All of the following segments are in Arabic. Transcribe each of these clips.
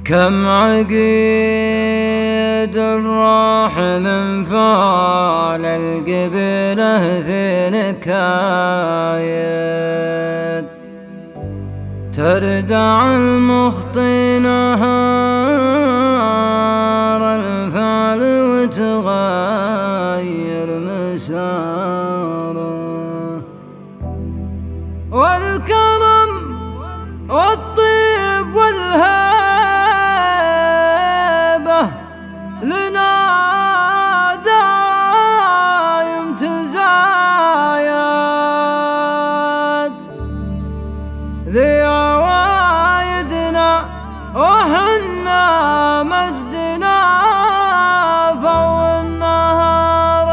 كم عقيد راح من فال القبله في نكايد، تردع المخطي نهار الفعل وتغير مساره، والكرم والطيب والهيبة لنا دايم تزايد، ذي عوايدنا وحنا مجدنا فوق النهار.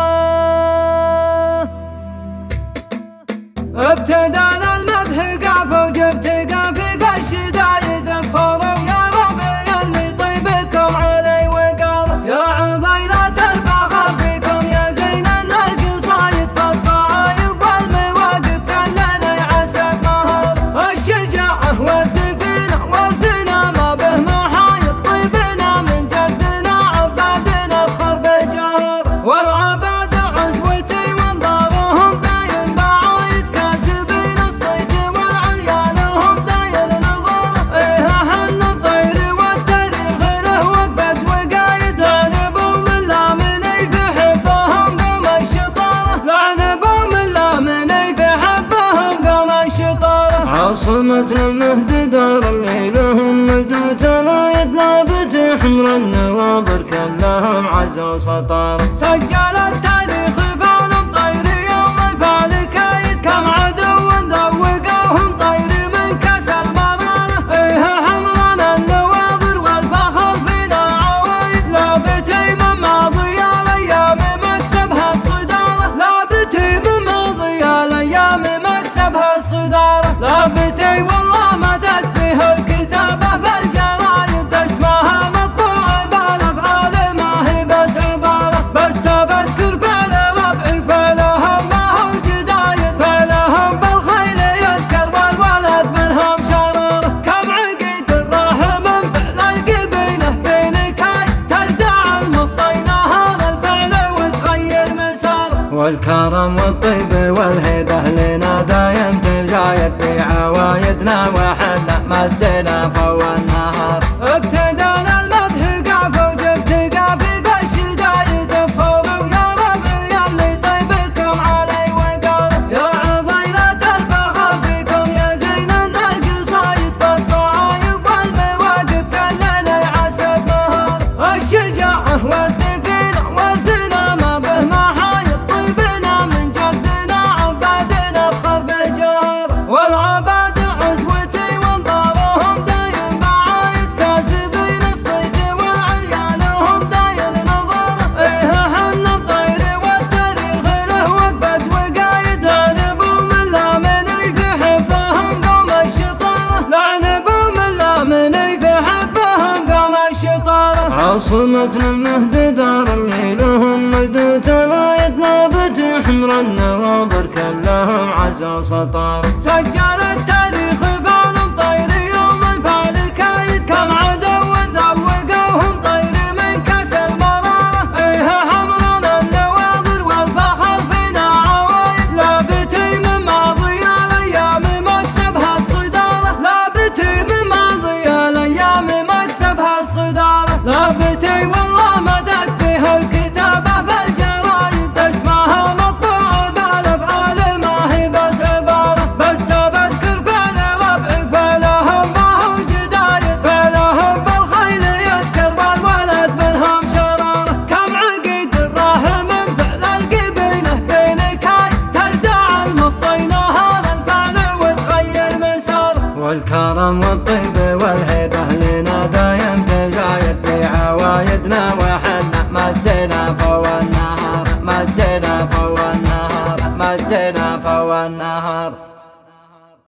ابتدانا المدح قافه وجبت قافي بالشدايد الفورة، يا ربي اللي طيبكم علي وقار، يا عبيلة الفخر فيكم يا زين القصايد، فالصعايب والمواقف كلنا يعسى مهر، الشجاعة والدفينة والثنا ما به محايد، طيبنا من جدنا عبادنا بخرب جهر، والعباد عزوتي وانظارهم دايم بعايد، كاسبين الصيد والعليا لهم داير نظر، ايه حن الطير والتاريخ له وقفة وقايد، لعنبوا من لا مني في حبهم قوم الشطارة، لعنبوا من لا مني في حبهم قوم الشطارة. عاصمتنا المهد دار اللي لهم مجد ترايد، لابت حمر النواظر كلهم عز وسطار، سجل التاريخ فعل طير يوم الفعل كايد، كم عدو ذوقوهم طير من كاس المرارة، ايه حمران النواظر والفخر فينا عوايد، لابتي من ماضي الايام مكسبها الصدارة، لابتي من ماضي الايام مكسبها الصدارة، لابتي والله ما تكفيها الكتابة بالجرايد، اسمها مطبوعة بالافعال ما هي بس عبارة، بس بذكر فعل ربعي فعلهم ما هو جدايد، فعلهم بالخيل يذكر والولد منهم شرارة، كم عقيد راح من فعل القبيلة في نكاية، تردع المخطي نهار الفعل وتغير مساره، والكرم والطيب والهيبة لنا دايم تزايد، في عوايدنا وحنا مدنا فوق النهار. ابتدانا المدح قافه وجبت قافي بالشدايد بخوره، يا ربي اللي طيبكم علي وقار، يا عبيلة الفخر فيكم يا زين القصايد، فالصعايب والمواقف كلنا يعسى مهر، الشجاعة والدفينة والثنا ما به محايد، طيبنا من جدنا عبادنا بخرب جهر، والعباد عزوتي وانظارهم دايم بعايد، كاسبين الصيد والعليا لهم داير نظر، ايه حن الطير والتاريخ له وقفة وقايد، لعنبوا من لا مني في حبهم قوم الشطارة، لعنبوا من لا مني في حبهم قوم الشطارة. عاصمتنا المهد دار اللي لهم مجد ترايد، لابت حمر النواظر كلهم عز وسطار،